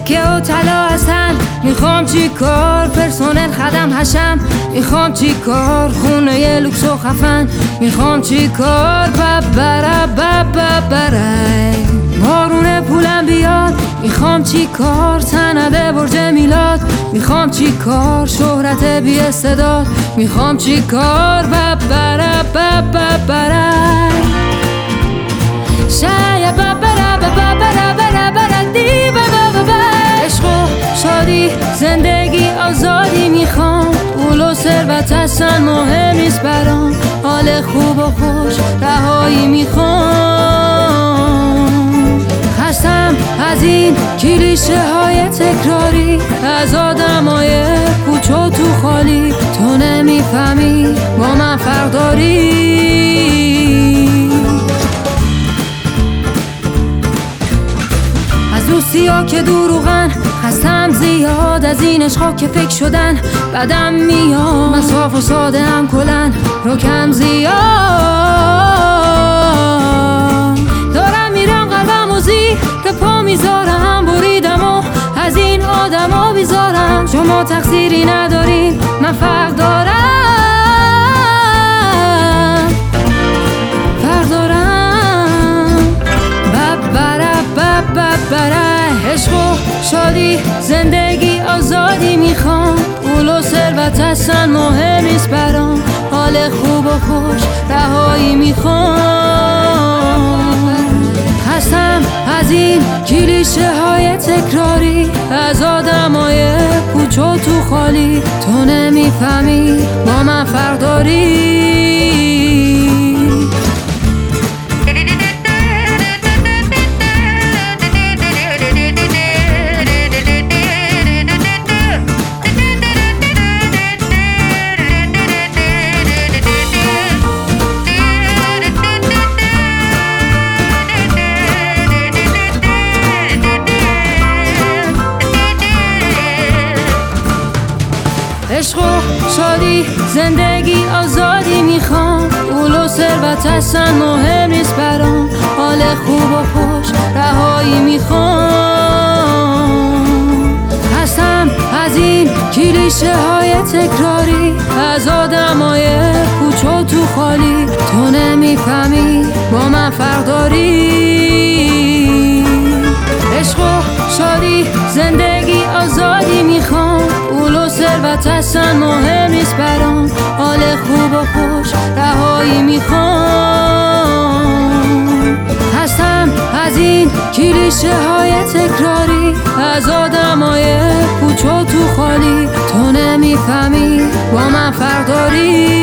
سکه و طلا هستن. میخوام چی کار پرسنل خدم هشم. میخوام چی کار خونه ی لوکس و خفن. میخوام چی کار ببره بارون پولم بیاد. میخوام چی کار سند برج میلاد. میخوام چی کار شهرت بی استعداد. میخوام چی کار ببره شاید ببره دی عشق و شادی زندگی آزادی. میخوام پول و ثروت اصلا مهم نیست برام. حال خوب و خوش رهایی میخوام. خستم از این کلیشه های تکراری، از آدمای کوچو تو خالی. تو نمیفهمی با من فرق داری. از دوستیا که دروغن خستم زیاد. از این عشقا که فکر شدن بدم میاد. من صاف و ساده هم کلن روکم زیاد. دارم میرم قلبم و زیر که پا میذارم. بریدم و از این آدما بیزارم. شما تقصیری ندارین من فرق دارم. عشق و شادی زندگی آزادی. میخوام پول و ثروت اصلا مهم نیست برام. حال خوب و خوش رهایی میخوام. خستم از این کلیشه های تکراری، از آدمای کوچو تو خالی. تو نمیفهمی با من فرق داری. عشق و شادی زندگی آزادی. میخوام پول و ثروت اصلا مهم نیست برام. حال خوب و خوش رهایی میخوام. خستم از این کلیشه های تکراری، از آدمای کوچو تو خالی. تو نمیفهمی با من فرق داری. عشق و شادی زندگی آزادی. میخوام پول و ثروت اصلا مهم نیست برام. حال خوب و خوش رهایی میخوام. خستم از این کلیشه های تکراری، از آدمای کوچو تو خالی. تو نمیفهمی با من فرق داری.